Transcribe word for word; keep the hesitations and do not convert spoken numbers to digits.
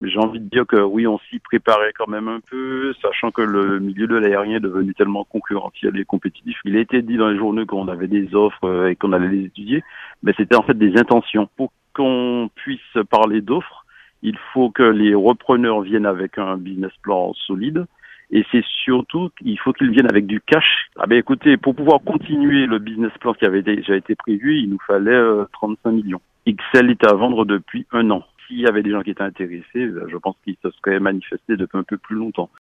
J'ai envie de dire que oui, on s'y préparait quand même un peu, sachant que le milieu de l'aérien est devenu tellement concurrentiel et compétitif. Il a été dit dans les journaux qu'on avait des offres euh, et qu'on allait les étudier, mais c'était en fait des intentions. Pour qu'on puisse parler d'offres, il faut que les repreneurs viennent avec un business plan solide. Et c'est surtout qu'il faut qu'ils viennent avec du cash. Ah ben écoutez, pour pouvoir continuer le business plan qui avait déjà été prévu, il nous fallait euh, trente-cinq millions. X L était à vendre depuis un an. S'il y avait des gens qui étaient intéressés, je pense qu'ils se seraient manifestés depuis un peu plus longtemps.